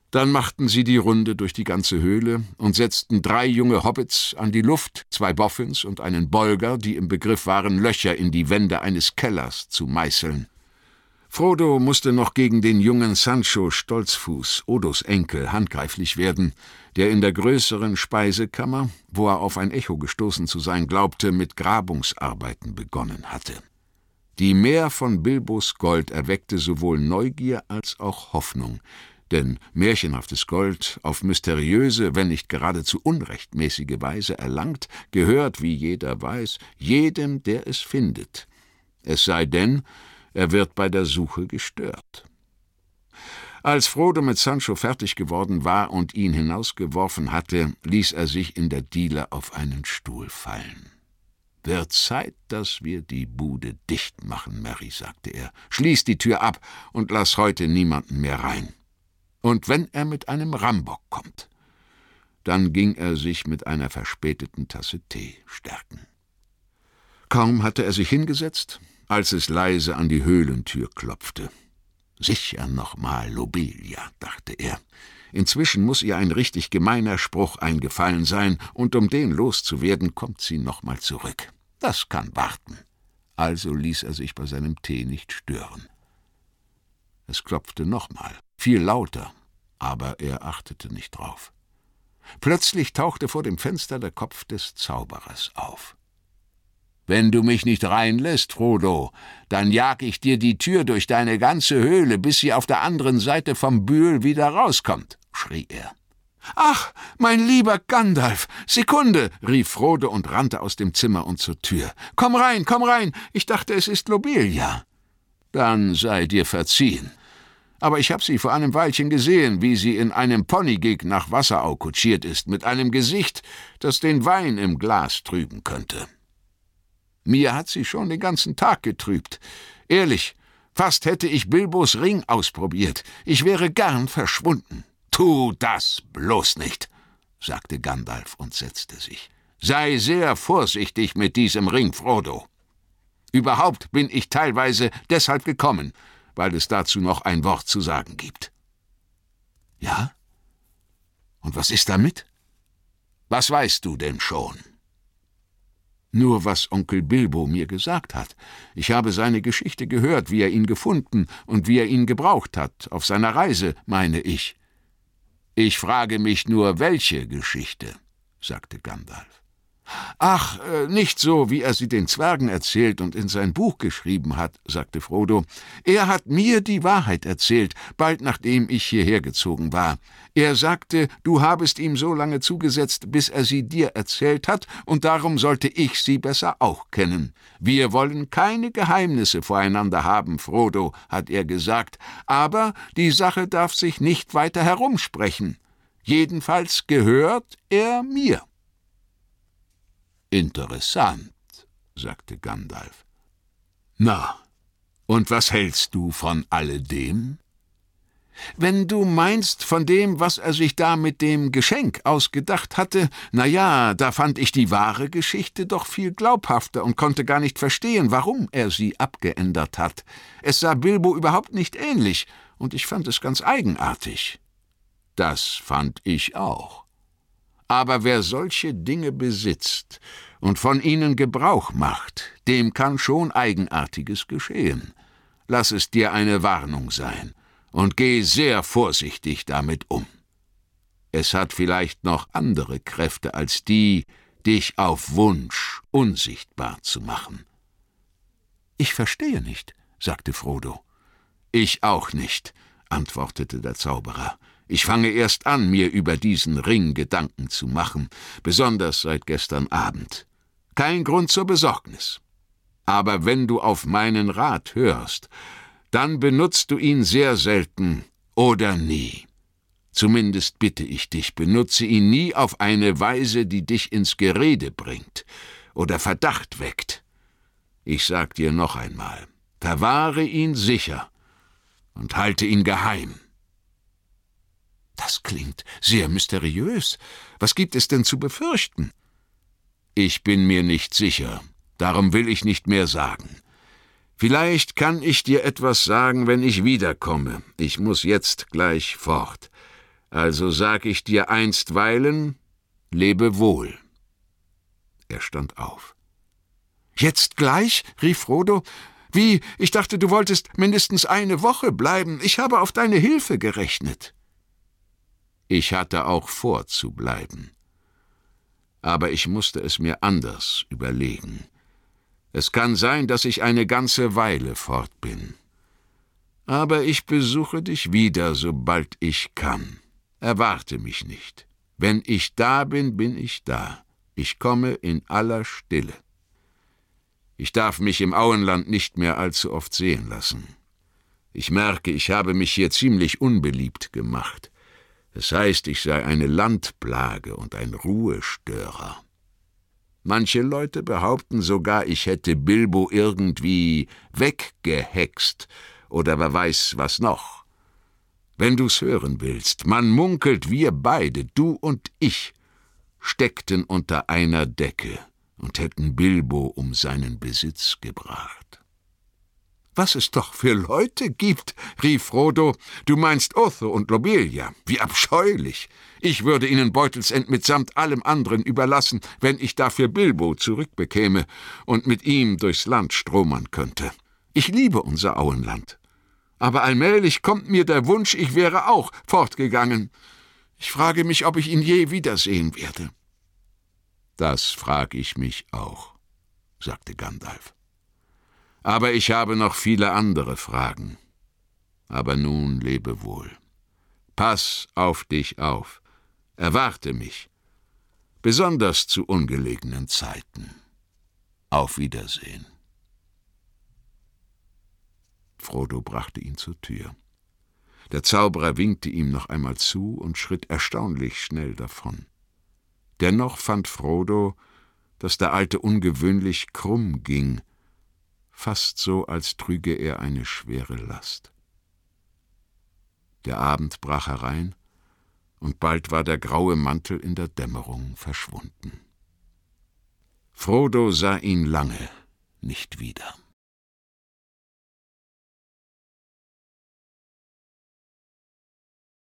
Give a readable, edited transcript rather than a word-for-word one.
Dann machten sie die Runde durch die ganze Höhle und setzten 3 junge Hobbits an die Luft, 2 Boffins und einen Bolger, die im Begriff waren, Löcher in die Wände eines Kellers zu meißeln. Frodo musste noch gegen den jungen Sancho Stolzfuß, Odos Enkel, handgreiflich werden, der in der größeren Speisekammer, wo er auf ein Echo gestoßen zu sein glaubte, mit Grabungsarbeiten begonnen hatte. Die Mär von Bilbos Gold erweckte sowohl Neugier als auch Hoffnung, denn märchenhaftes Gold, auf mysteriöse, wenn nicht geradezu unrechtmäßige Weise erlangt, gehört, wie jeder weiß, jedem, der es findet. Es sei denn, er wird bei der Suche gestört. Als Frodo mit Sancho fertig geworden war und ihn hinausgeworfen hatte, ließ er sich in der Diele auf einen Stuhl fallen. »Wird Zeit, dass wir die Bude dicht machen, Merry«, sagte er. »Schließ die Tür ab und lass heute niemanden mehr rein. Und wenn er mit einem Rambock kommt.« Dann ging er sich mit einer verspäteten Tasse Tee stärken. Kaum hatte er sich hingesetzt, als es leise an die Höhlentür klopfte. »Sicher noch mal Lobelia«, dachte er. »Inzwischen muss ihr ein richtig gemeiner Spruch eingefallen sein, und um den loszuwerden, kommt sie noch mal zurück. Das kann warten.« Also ließ er sich bei seinem Tee nicht stören. Es klopfte nochmal, viel lauter, aber er achtete nicht drauf. Plötzlich tauchte vor dem Fenster der Kopf des Zauberers auf. »Wenn du mich nicht reinlässt, Frodo, dann jag ich dir die Tür durch deine ganze Höhle, bis sie auf der anderen Seite vom Bühl wieder rauskommt«, schrie er. »Ach, mein lieber Gandalf, Sekunde«, rief Frodo und rannte aus dem Zimmer und zur Tür. Komm rein, ich dachte, es ist Lobelia.« »Dann sei dir verziehen. Aber ich habe sie vor einem Weilchen gesehen, wie sie in einem Ponygig nach Wasserau kutschiert ist, mit einem Gesicht, das den Wein im Glas trüben könnte. Mir hat sie schon den ganzen Tag getrübt. Ehrlich, fast hätte ich Bilbos Ring ausprobiert. Ich wäre gern verschwunden.« »Tu das bloß nicht«, sagte Gandalf und setzte sich. »Sei sehr vorsichtig mit diesem Ring, Frodo. Überhaupt bin ich teilweise deshalb gekommen, weil es dazu noch ein Wort zu sagen gibt.« »Ja? Und was ist damit?« »Was weißt du denn schon?« »Nur, was Onkel Bilbo mir gesagt hat. Ich habe seine Geschichte gehört, wie er ihn gefunden und wie er ihn gebraucht hat, auf seiner Reise, meine ich.« »Ich frage mich nur, welche Geschichte«, sagte Gandalf. »Ach, nicht so, wie er sie den Zwergen erzählt und in sein Buch geschrieben hat«, sagte Frodo. »Er hat mir die Wahrheit erzählt, bald nachdem ich hierher gezogen war. Er sagte, du habest ihm so lange zugesetzt, bis er sie dir erzählt hat, und darum sollte ich sie besser auch kennen. Wir wollen keine Geheimnisse voreinander haben, Frodo«, hat er gesagt, »aber die Sache darf sich nicht weiter herumsprechen. Jedenfalls gehört er mir.« »Interessant«, sagte Gandalf. »Na, und was hältst du von alledem?« »Wenn du meinst von dem, was er sich da mit dem Geschenk ausgedacht hatte, na ja, da fand ich die wahre Geschichte doch viel glaubhafter und konnte gar nicht verstehen, warum er sie abgeändert hat. Es sah Bilbo überhaupt nicht ähnlich, und ich fand es ganz eigenartig.« »Das fand ich auch. Aber wer solche Dinge besitzt und von ihnen Gebrauch macht, dem kann schon Eigenartiges geschehen. Lass es dir eine Warnung sein und geh sehr vorsichtig damit um. Es hat vielleicht noch andere Kräfte als die, dich auf Wunsch unsichtbar zu machen.« »Ich verstehe nicht«, sagte Frodo. »Ich auch nicht«, antwortete der Zauberer. »Ich fange erst an, mir über diesen Ring Gedanken zu machen, besonders seit gestern Abend. Kein Grund zur Besorgnis. Aber wenn du auf meinen Rat hörst, dann benutzt du ihn sehr selten oder nie. Zumindest bitte ich dich, benutze ihn nie auf eine Weise, die dich ins Gerede bringt oder Verdacht weckt. Ich sag dir noch einmal, verwahre ihn sicher und halte ihn geheim.« »Das klingt sehr mysteriös. Was gibt es denn zu befürchten?« »Ich bin mir nicht sicher. Darum will ich nicht mehr sagen. Vielleicht kann ich dir etwas sagen, wenn ich wiederkomme. Ich muss jetzt gleich fort. Also sag ich dir einstweilen, lebe wohl.« Er stand auf. »Jetzt gleich?« rief Frodo. »Wie, ich dachte, du wolltest mindestens eine Woche bleiben. Ich habe auf deine Hilfe gerechnet.« »Ich hatte auch vor zu bleiben. Aber ich musste es mir anders überlegen. Es kann sein, dass ich eine ganze Weile fort bin. Aber ich besuche dich wieder, sobald ich kann. Erwarte mich nicht. Wenn ich da bin, bin ich da. Ich komme in aller Stille. Ich darf mich im Auenland nicht mehr allzu oft sehen lassen. Ich merke, ich habe mich hier ziemlich unbeliebt gemacht. Es heißt, ich sei eine Landplage und ein Ruhestörer. Manche Leute behaupten sogar, ich hätte Bilbo irgendwie weggehext oder wer weiß was noch. Wenn du's hören willst, man munkelt, wir beide, du und ich, steckten unter einer Decke und hätten Bilbo um seinen Besitz gebracht. »Was es doch für Leute gibt«, rief Frodo. »Du meinst Otho und Lobelia. Wie abscheulich! Ich würde ihnen Beutelsend mitsamt allem anderen überlassen, wenn ich dafür Bilbo zurückbekäme und mit ihm durchs Land stromern könnte. Ich liebe unser Auenland. Aber allmählich kommt mir der Wunsch, ich wäre auch fortgegangen. Ich frage mich, ob ich ihn je wiedersehen werde.« »Das frage ich mich auch«, sagte Gandalf. »Aber ich habe noch viele andere Fragen. Aber nun lebe wohl. Pass auf dich auf. Erwarte mich. Besonders zu ungelegenen Zeiten. Auf Wiedersehen.« Frodo brachte ihn zur Tür. Der Zauberer winkte ihm noch einmal zu und schritt erstaunlich schnell davon. Dennoch fand Frodo, dass der Alte ungewöhnlich krumm ging, fast so, als trüge er eine schwere Last. Der Abend brach herein, und bald war der graue Mantel in der Dämmerung verschwunden. Frodo sah ihn lange nicht wieder.